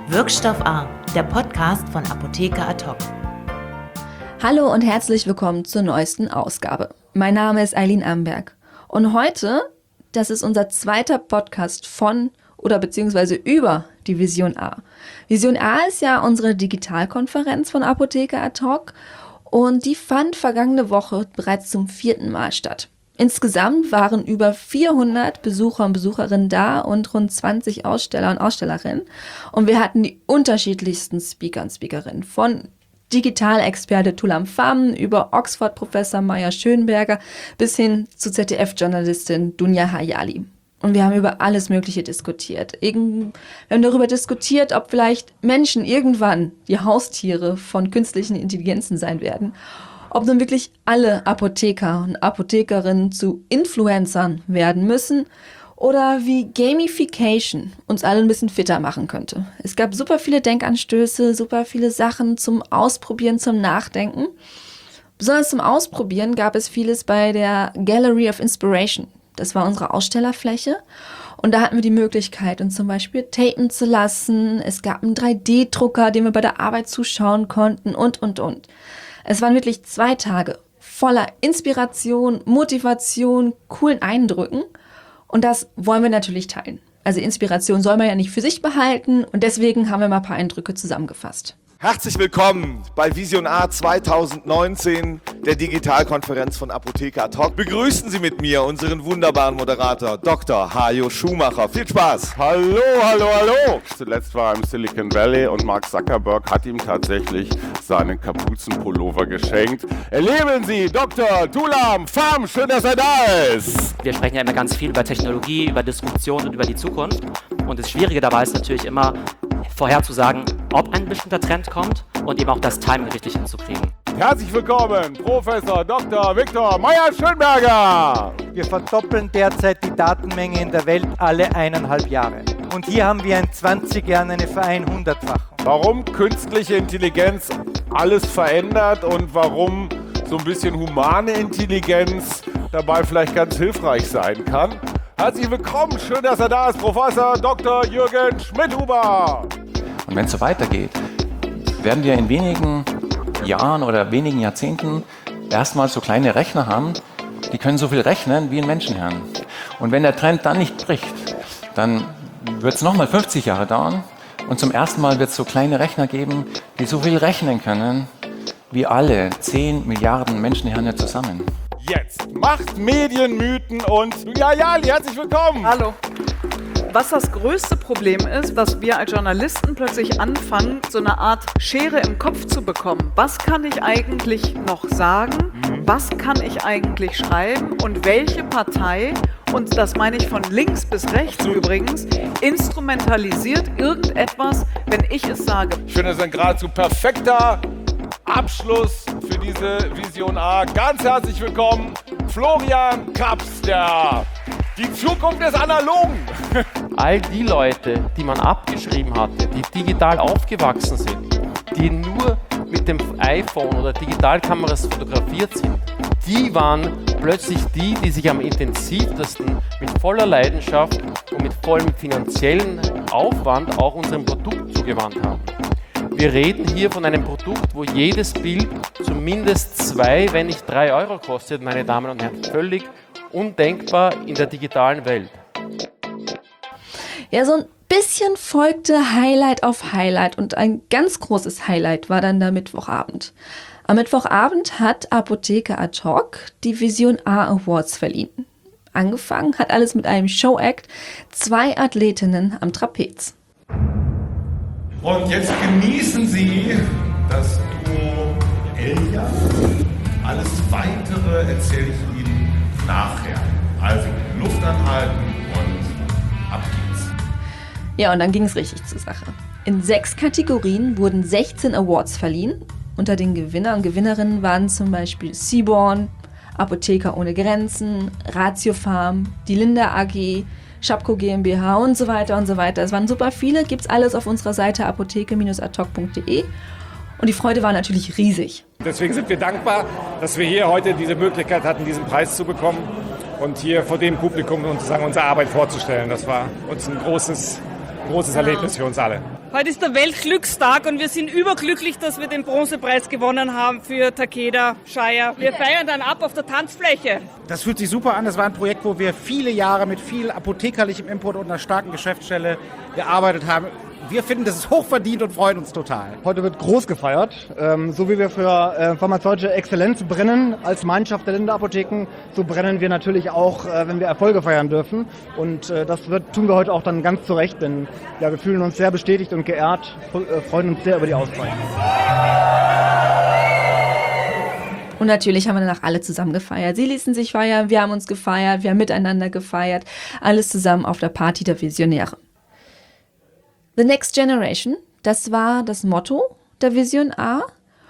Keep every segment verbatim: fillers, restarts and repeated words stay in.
Wirkstoff A, der Podcast von Apotheker ad hoc. Hallo und herzlich willkommen zur neuesten Ausgabe. Mein Name ist Eileen Amberg und heute, das ist unser zweiter Podcast von oder beziehungsweise über die Vision A. Vision A ist ja unsere Digitalkonferenz von Apotheker ad hoc und die fand vergangene Woche bereits zum vierten Mal statt. Insgesamt waren über vierhundert Besucher und Besucherinnen da und rund zwanzig Aussteller und Ausstellerinnen. Und wir hatten die unterschiedlichsten Speaker und Speakerinnen, von Digitalexperte Thulam Pham über Oxford-Professor Maya Schönberger bis hin zu Z D F-Journalistin Dunja Hayali. Und wir haben über alles Mögliche diskutiert. Irgend, wir haben darüber diskutiert, ob vielleicht Menschen irgendwann die Haustiere von künstlichen Intelligenzen sein werden. Ob nun wirklich alle Apotheker und Apothekerinnen zu Influencern werden müssen oder wie Gamification uns alle ein bisschen fitter machen könnte. Es gab super viele Denkanstöße, super viele Sachen zum Ausprobieren, zum Nachdenken. Besonders zum Ausprobieren gab es vieles bei der Gallery of Inspiration. Das war unsere Ausstellerfläche. Und da hatten wir die Möglichkeit, uns zum Beispiel tapen zu lassen. Es gab einen drei D Drucker, dem wir bei der Arbeit zuschauen konnten und, und, und. Es waren wirklich zwei Tage voller Inspiration, Motivation, coolen Eindrücken. Und das wollen wir natürlich teilen. Also Inspiration soll man ja nicht für sich behalten. Und deswegen haben wir mal ein paar Eindrücke zusammengefasst. Herzlich willkommen bei Vision A zwanzig neunzehn, der Digitalkonferenz von Apotheker ad hoc. Begrüßen Sie mit mir unseren wunderbaren Moderator Doktor Hajo Schumacher. Viel Spaß! Hallo, hallo, hallo! Zuletzt war er im Silicon Valley und Mark Zuckerberg hat ihm tatsächlich seinen Kapuzenpullover geschenkt. Erleben Sie Doktor Thulam Pham, schön, dass er da ist! Wir sprechen ja immer ganz viel über Technologie, über Disruption und über die Zukunft. Und das Schwierige dabei ist natürlich immer, vorherzusagen, ob ein bestimmter Trend kommt und eben auch das Timing richtig hinzukriegen. Herzlich willkommen, Professor Doktor Viktor Maya Schönberger! Wir verdoppeln derzeit die Datenmenge in der Welt alle eineinhalb Jahre. Und hier haben wir in zwanzig Jahren eine Vereinhundertfachung. Warum künstliche Intelligenz alles verändert und warum so ein bisschen humane Intelligenz dabei vielleicht ganz hilfreich sein kann. Herzlich willkommen, schön, dass er da ist, Professor Doktor Jürgen Schmidhuber. Und wenn es so weitergeht, werden wir in wenigen Jahren oder wenigen Jahrzehnten erstmal so kleine Rechner haben, die können so viel rechnen wie ein Menschenhirn. Und wenn der Trend dann nicht bricht, dann wird es nochmal fünfzig Jahre dauern und zum ersten Mal wird es so kleine Rechner geben, die so viel rechnen können wie alle zehn Milliarden Menschenhirne zusammen. Jetzt Macht, Medien, Mythen und Dunja Hayali, herzlich willkommen! Hallo. Was das größte Problem ist, dass wir als Journalisten plötzlich anfangen, so eine Art Schere im Kopf zu bekommen. Was kann ich eigentlich noch sagen? Was kann ich eigentlich schreiben? Und welche Partei, und das meine ich von links bis rechts übrigens, instrumentalisiert irgendetwas, wenn ich es sage? Ich finde, das ist ein geradezu perfekter Abschluss für diese Vision A. Ganz herzlich willkommen, Florian Kaps, der die Zukunft des Analogen. All die Leute, die man abgeschrieben hatte, die digital aufgewachsen sind, die nur mit dem iPhone oder Digitalkameras fotografiert sind, die waren plötzlich die, die sich am intensivsten mit voller Leidenschaft und mit vollem finanziellen Aufwand auch unserem Produkt zugewandt haben. Wir reden hier von einem Produkt, wo jedes Bild zumindest zwei, wenn nicht drei Euro kostet, meine Damen und Herren. Völlig undenkbar in der digitalen Welt. Ja, so ein bisschen folgte Highlight auf Highlight und ein ganz großes Highlight war dann der Mittwochabend. Am Mittwochabend hat Apotheker ad hoc die Vision A Awards verliehen. Angefangen hat alles mit einem Showact, zwei Athletinnen am Trapez. Und jetzt genießen Sie das Duo Elja. Alles Weitere erzähle ich Ihnen nachher. Also Luft anhalten und ab geht's. Ja, und dann ging es richtig zur Sache. In sechs Kategorien wurden sechzehn Awards verliehen. Unter den Gewinner und Gewinnerinnen waren zum Beispiel Seaborn, Apotheker ohne Grenzen, Ratio Pharm, die Linda A G, Schapko GmbH und so weiter und so weiter. Es waren super viele, gibt's alles auf unserer Seite apotheke Bindestrich ad hoc punkt de und die Freude war natürlich riesig. Deswegen sind wir dankbar, dass wir hier heute diese Möglichkeit hatten, diesen Preis zu bekommen und hier vor dem Publikum sozusagen unsere Arbeit vorzustellen. Das war uns ein großes, großes Erlebnis für uns alle. Heute ist der Weltglückstag und wir sind überglücklich, dass wir den Bronzepreis gewonnen haben für Takeda Shire. Wir feiern dann ab auf der Tanzfläche. Das fühlt sich super an. Das war ein Projekt, wo wir viele Jahre mit viel apothekerlichem Input und einer starken Geschäftsstelle gearbeitet haben. Wir finden, das ist hochverdient und freuen uns total. Heute wird groß gefeiert. Ähm, so wie wir für äh, pharmazeutische Exzellenz brennen als Gemeinschaft der Linde-Apotheken, so brennen wir natürlich auch, äh, wenn wir Erfolge feiern dürfen. Und äh, das wird, tun wir heute auch dann ganz zu Recht, denn ja, wir fühlen uns sehr bestätigt und geehrt, äh, freuen uns sehr über die Auszeichnung. Und natürlich haben wir danach alle zusammen gefeiert. Sie ließen sich feiern, wir haben uns gefeiert, wir haben miteinander gefeiert. Alles zusammen auf der Party der Visionäre. The Next Generation, das war das Motto der Vision A.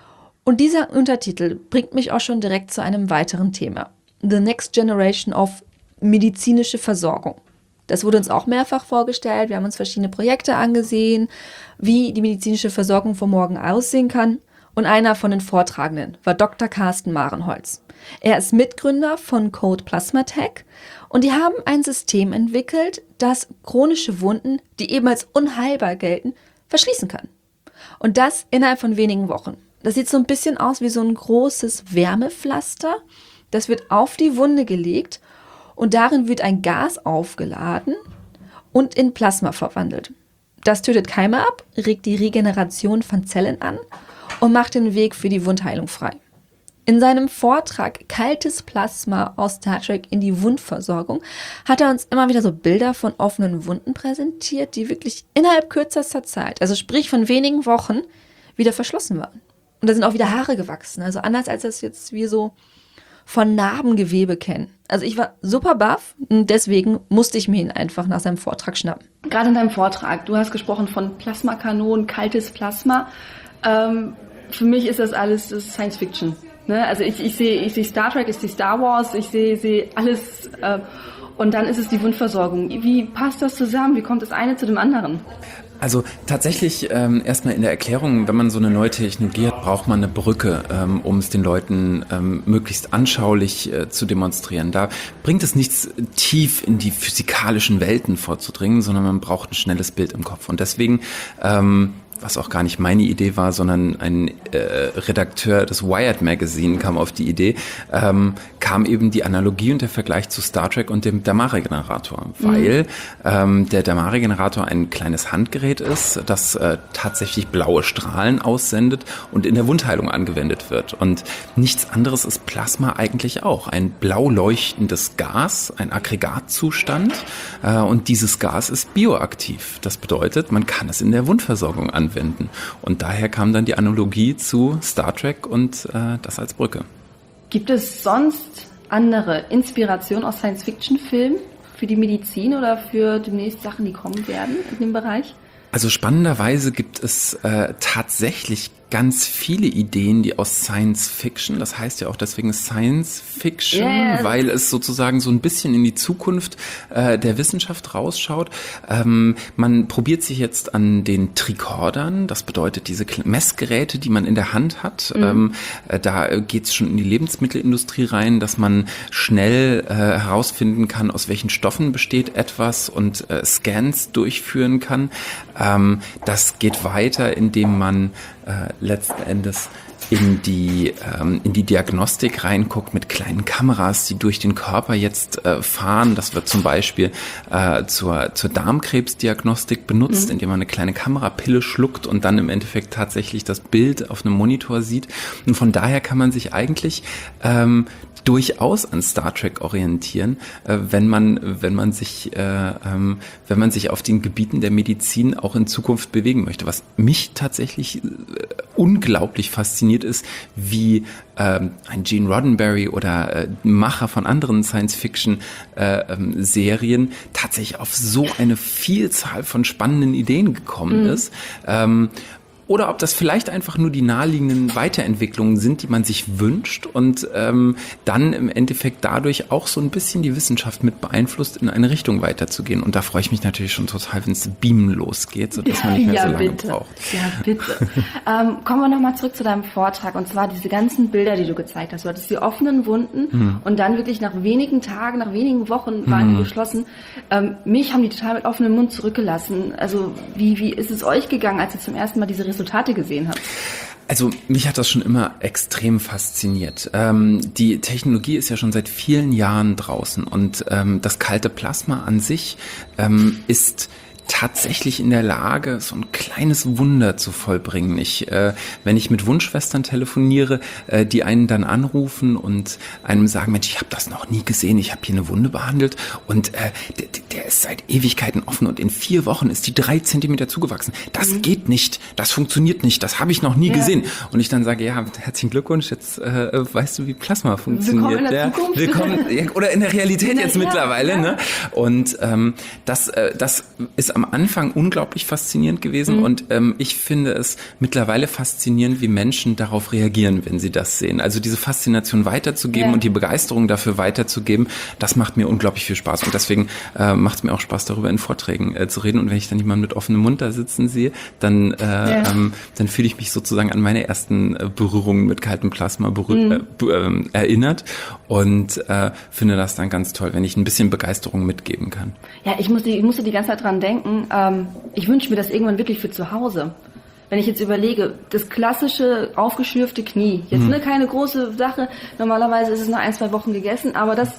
Und dieser Untertitel bringt mich auch schon direkt zu einem weiteren Thema. The Next Generation of medizinische Versorgung. Das wurde uns auch mehrfach vorgestellt. Wir haben uns verschiedene Projekte angesehen, wie die medizinische Versorgung von morgen aussehen kann. Und einer von den Vortragenden war Doktor Carsten Marenholz. Er ist Mitgründer von Code Plasma Tech und die haben ein System entwickelt, das chronische Wunden, die eben als unheilbar gelten, verschließen kann. Und das innerhalb von wenigen Wochen. Das sieht so ein bisschen aus wie so ein großes Wärmepflaster. Das wird auf die Wunde gelegt und darin wird ein Gas aufgeladen und in Plasma verwandelt. Das tötet Keime ab, regt die Regeneration von Zellen an und macht den Weg für die Wundheilung frei. In seinem Vortrag Kaltes Plasma aus Star Trek in die Wundversorgung hat er uns immer wieder so Bilder von offenen Wunden präsentiert, die wirklich innerhalb kürzester Zeit, also sprich von wenigen Wochen, wieder verschlossen waren. Und da sind auch wieder Haare gewachsen, also anders als das jetzt wir so von Narbengewebe kennen. Also ich war super baff und deswegen musste ich mir ihn einfach nach seinem Vortrag schnappen. Gerade in deinem Vortrag, du hast gesprochen von Plasmakanonen, kaltes Plasma. Ähm, für mich ist das alles das Science Fiction. Ne? Also ich, ich sehe ich sehe Star Trek, ich sehe Star Wars, ich sehe sehe alles äh, und dann ist es die Wundversorgung. Wie passt das zusammen? Wie kommt das eine zu dem anderen? Also tatsächlich ähm, erstmal in der Erklärung, wenn man so eine neue Technologie hat, braucht man eine Brücke, ähm, um es den Leuten ähm, möglichst anschaulich äh, zu demonstrieren. Da bringt es nichts, tief in die physikalischen Welten vorzudringen, sondern man braucht ein schnelles Bild im Kopf. Und deswegen ähm, was auch gar nicht meine Idee war, sondern ein äh, Redakteur des Wired Magazine kam auf die Idee, ähm, kam eben die Analogie und der Vergleich zu Star Trek und dem Damar-Regenerator, mhm. weil ähm, der Damar-Regenerator ein kleines Handgerät ist, das äh, tatsächlich blaue Strahlen aussendet und in der Wundheilung angewendet wird. Und nichts anderes ist Plasma eigentlich auch. Ein blau leuchtendes Gas, ein Aggregatzustand äh, und dieses Gas ist bioaktiv. Das bedeutet, man kann es in der Wundversorgung anwenden. Anwenden. Und daher kam dann die Analogie zu Star Trek und äh, das als Brücke. Gibt es sonst andere Inspirationen aus Science-Fiction-Filmen für die Medizin oder für demnächst Sachen, die kommen werden in dem Bereich? Also spannenderweise gibt es äh, tatsächlich ganz viele Ideen, die aus Science Fiction, das heißt ja auch deswegen Science Fiction, yes. weil es sozusagen so ein bisschen in die Zukunft äh, der Wissenschaft rausschaut. Ähm, man probiert sich jetzt an den Tricordern, das bedeutet diese Messgeräte, die man in der Hand hat. Mhm. Ähm, äh, da geht's schon in die Lebensmittelindustrie rein, dass man schnell äh, herausfinden kann, aus welchen Stoffen besteht etwas und äh, Scans durchführen kann. Ähm, das geht weiter, indem man äh, letzten Endes in die ähm, in die Diagnostik reinguckt mit kleinen Kameras, die durch den Körper jetzt äh, fahren. Das wird zum Beispiel äh, zur zur Darmkrebsdiagnostik benutzt, mhm. indem man eine kleine Kamerapille schluckt und dann im Endeffekt tatsächlich das Bild auf einem Monitor sieht. Und von daher kann man sich eigentlich ähm, durchaus an Star Trek orientieren, äh, wenn man wenn man sich äh, ähm, wenn man sich auf den Gebieten der Medizin auch in Zukunft bewegen möchte. Was mich tatsächlich äh, unglaublich fasziniert ist, wie ähm, ein Gene Roddenberry oder äh, Macher von anderen Science-Fiction-Serien äh, tatsächlich auf so eine Vielzahl von spannenden Ideen gekommen mhm. ist. Ähm, oder ob das vielleicht einfach nur die naheliegenden Weiterentwicklungen sind, die man sich wünscht und ähm, dann im Endeffekt dadurch auch so ein bisschen die Wissenschaft mit beeinflusst, in eine Richtung weiterzugehen. Und da freue ich mich natürlich schon total, wenn es Beamen losgeht, sodass man nicht mehr ja, so lange bitte. braucht. Ja, bitte. ähm, kommen wir nochmal zurück zu deinem Vortrag, und zwar diese ganzen Bilder, die du gezeigt hast. Du hattest die offenen Wunden hm. und dann wirklich nach wenigen Tagen, nach wenigen Wochen waren hm. die geschlossen. Ähm, mich haben die total mit offenem Mund zurückgelassen. Also wie, wie ist es euch gegangen, als ihr zum ersten Mal diese Resultate gesehen habt? Also mich hat das schon immer extrem fasziniert. Ähm, die Technologie ist ja schon seit vielen Jahren draußen und ähm, das kalte Plasma an sich ähm, ist tatsächlich in der Lage, so ein kleines Wunder zu vollbringen. Ich, äh, wenn ich mit Wundschwestern telefoniere, äh, die einen dann anrufen und einem sagen, Mensch, ich habe das noch nie gesehen, ich habe hier eine Wunde behandelt und äh, der, der ist seit Ewigkeiten offen und in vier Wochen ist die drei Zentimeter zugewachsen. Das mhm. geht nicht, das funktioniert nicht, das habe ich noch nie ja. gesehen. Und ich dann sage, ja, herzlichen Glückwunsch, jetzt äh, weißt du, wie Plasma funktioniert. Willkommen in der ja, Zukunft. Willkommen, oder in der Realität in der, jetzt ja, mittlerweile. Ja. Ne? Und ähm, das, äh, das ist am Anfang unglaublich faszinierend gewesen mhm. und ähm, ich finde es mittlerweile faszinierend, wie Menschen darauf reagieren, wenn sie das sehen. Also diese Faszination weiterzugeben ja. und die Begeisterung dafür weiterzugeben, das macht mir unglaublich viel Spaß und deswegen äh, macht es mir auch Spaß, darüber in Vorträgen äh, zu reden und wenn ich dann jemanden mit offenem Mund da sitzen sehe, dann, äh, ja. ähm, dann fühle ich mich sozusagen an meine ersten äh, Berührungen mit kaltem Plasma berühr- mhm. äh, äh, erinnert und äh, finde das dann ganz toll, wenn ich ein bisschen Begeisterung mitgeben kann. Ja, ich musste, ich musste die ganze Zeit dran denken, ähm, ich wünsche mir das irgendwann wirklich für zu Hause. Wenn ich jetzt überlege, das klassische aufgeschürfte Knie, jetzt mhm. ne, keine große Sache, normalerweise ist es nach ein, zwei Wochen gegessen, aber das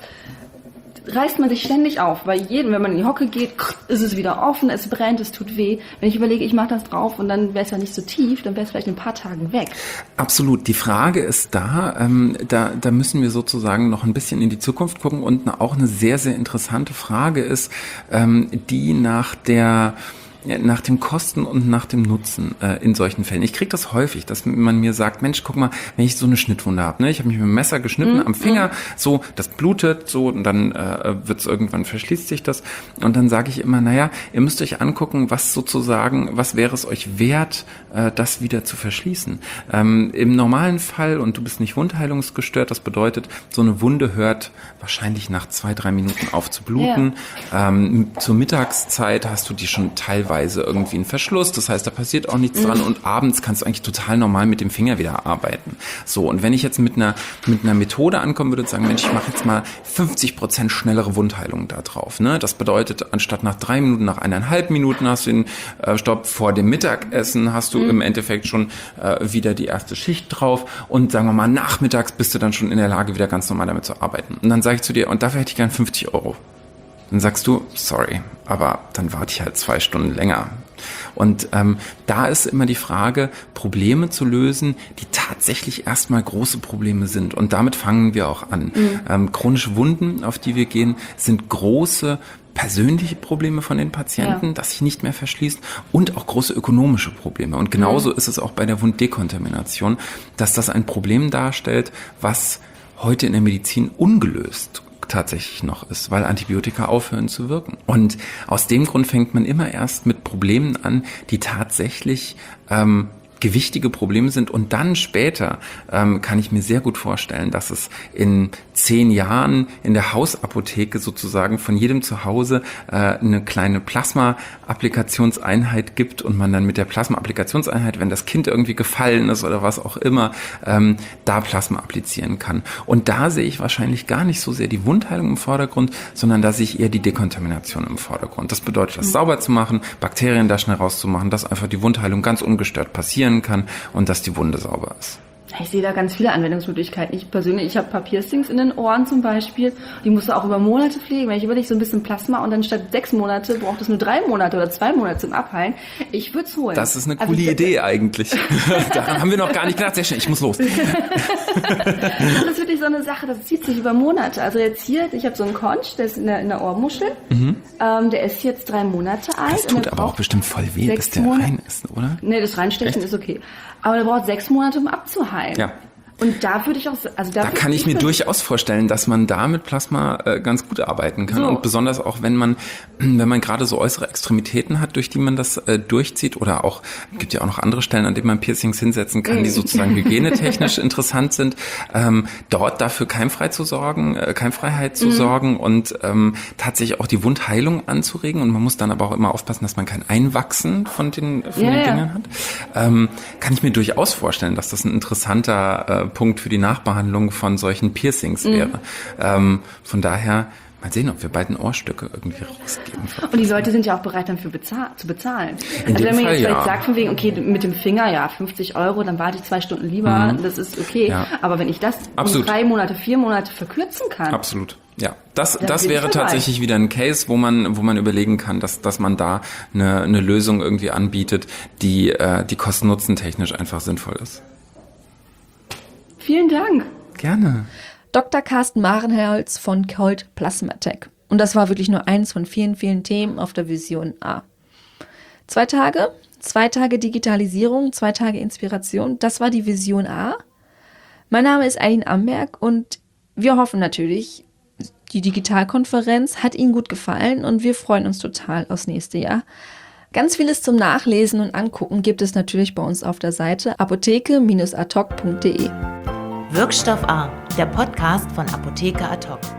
reißt man sich ständig auf, weil jedem, wenn man in die Hocke geht, ist es wieder offen, es brennt, es tut weh. Wenn ich überlege, ich mache das drauf und dann wäre es ja nicht so tief, dann wäre es vielleicht in ein paar Tagen weg. Absolut. Die Frage ist da, ähm, da, da müssen wir sozusagen noch ein bisschen in die Zukunft gucken und auch eine sehr, sehr interessante Frage ist, ähm, die nach der nach dem Kosten und nach dem Nutzen äh, in solchen Fällen. Ich kriege das häufig, dass man mir sagt, Mensch, guck mal, wenn ich so eine Schnittwunde habe, ne, ich habe mich mit dem Messer geschnitten mm, am Finger, mm. so, das blutet, so, und dann äh, wird's irgendwann, verschließt sich das. Und dann sage ich immer, naja, ihr müsst euch angucken, was sozusagen, was wäre es euch wert, äh, das wieder zu verschließen. Ähm, im normalen Fall, und du bist nicht wundheilungsgestört, das bedeutet, so eine Wunde hört wahrscheinlich nach zwei, drei Minuten auf zu bluten. Ja. Ähm, zur Mittagszeit hast du die schon teilweise irgendwie einen Verschluss, das heißt, da passiert auch nichts mhm. dran und abends kannst du eigentlich total normal mit dem Finger wieder arbeiten. So, und wenn ich jetzt mit einer mit einer Methode ankommen würde und sagen, Mensch, ich mache jetzt mal fünfzig Prozent schnellere Wundheilung da drauf, ne? Das bedeutet, anstatt nach drei Minuten, nach eineinhalb Minuten hast du den äh, Stopp, vor dem Mittagessen hast du mhm. im Endeffekt schon äh, wieder die erste Schicht drauf und sagen wir mal, nachmittags bist du dann schon in der Lage, wieder ganz normal damit zu arbeiten. Und dann sage ich zu dir, und dafür hätte ich gern fünfzig Euro. Dann sagst du, sorry, aber dann warte ich halt zwei Stunden länger. Und ähm, da ist immer die Frage, Probleme zu lösen, die tatsächlich erstmal große Probleme sind. Und damit fangen wir auch an. Mhm. Ähm, chronische Wunden, auf die wir gehen, sind große persönliche Probleme von den Patienten, ja. das sich nicht mehr verschließt, und auch große ökonomische Probleme. Und genauso mhm. ist es auch bei der Wunddekontamination, dass das ein Problem darstellt, was heute in der Medizin ungelöst tatsächlich noch ist, weil Antibiotika aufhören zu wirken. Und aus dem Grund fängt man immer erst mit Problemen an, die tatsächlich ähm, gewichtige Probleme sind, und dann später ähm, kann ich mir sehr gut vorstellen, dass es in zehn Jahren in der Hausapotheke sozusagen von jedem zu Hause äh, eine kleine Plasma-Applikationseinheit gibt und man dann mit der Plasma-Applikationseinheit, wenn das Kind irgendwie gefallen ist oder was auch immer, ähm, da Plasma applizieren kann. Und da sehe ich wahrscheinlich gar nicht so sehr die Wundheilung im Vordergrund, sondern da sehe ich eher die Dekontamination im Vordergrund. Das bedeutet, das mhm. sauber zu machen, Bakterien da schnell rauszumachen, dass einfach die Wundheilung ganz ungestört passieren kann und dass die Wunde sauber ist. Ich sehe da ganz viele Anwendungsmöglichkeiten. Ich persönlich, ich habe ein paar Piercings in den Ohren zum Beispiel. Die musst du auch über Monate pflegen. Wenn ich überlege, so ein bisschen Plasma und dann statt sechs Monate braucht es nur drei Monate oder zwei Monate zum Abheilen. Ich würde es holen. Das ist eine coole also, Idee eigentlich. Daran haben wir noch gar nicht gedacht. Sehr schnell, ich muss los. Das ist wirklich so eine Sache, das zieht sich über Monate. Also jetzt hier, ich habe so einen Conch, der ist in der, in der Ohrmuschel. Mhm. Ähm, der ist jetzt drei Monate alt. Das tut aber auch bestimmt voll weh, bis der Monate. rein ist, oder? Nee, das Reinstechen Echt? Ist okay. Aber der braucht sechs Monate, um abzuheilen. Ja. Und da würde ich auch, also da, da kann ich mir durchaus vorstellen, dass man da mit Plasma äh, ganz gut arbeiten kann. So. Und besonders auch, wenn man, wenn man gerade so äußere Extremitäten hat, durch die man das äh, durchzieht, oder auch, gibt ja auch noch andere Stellen, an denen man Piercings hinsetzen kann, die sozusagen hygienetechnisch interessant sind, ähm, dort dafür keimfrei zu sorgen, äh, Keimfreiheit zu mhm. sorgen und ähm, tatsächlich auch die Wundheilung anzuregen. Und man muss dann aber auch immer aufpassen, dass man kein Einwachsen von den, von ja, den ja. Dingern hat. Ähm, kann ich mir durchaus vorstellen, dass das ein interessanter äh, Punkt für die Nachbehandlung von solchen Piercings mhm. wäre. Ähm, von daher mal sehen, ob wir bald ein Ohrstücke irgendwie rausgeben. Und die Leute sind ja auch bereit, dafür bezahl- zu bezahlen. In also wenn man Fall, jetzt vielleicht ja. sagt von wegen, okay, mit dem Finger, ja, fünfzig Euro, dann warte ich zwei Stunden lieber, mhm. das ist okay. Ja. Aber wenn ich das Absolut. um drei Monate, vier Monate verkürzen kann. Absolut. Ja, das, Dann das bin ich wäre dabei. tatsächlich wieder ein Case, wo man, wo man überlegen kann, dass, dass man da eine, eine Lösung irgendwie anbietet, die, äh, die kosten-nutzen-technisch einfach sinnvoll ist. Vielen Dank. Gerne. Doktor Carsten Marenholz von Cold Plasma Tech. Und das war wirklich nur eins von vielen, vielen Themen auf der Vision A. Zwei Tage, zwei Tage Digitalisierung, zwei Tage Inspiration, das war die Vision A. Mein Name ist Eileen Amberg und wir hoffen natürlich, die Digitalkonferenz hat Ihnen gut gefallen und wir freuen uns total aufs nächste Jahr. Ganz vieles zum Nachlesen und Angucken gibt es natürlich bei uns auf der Seite apotheke Bindestrich ad hoc punkt de. Wirkstoff A, der Podcast von Apotheker Ad hoc.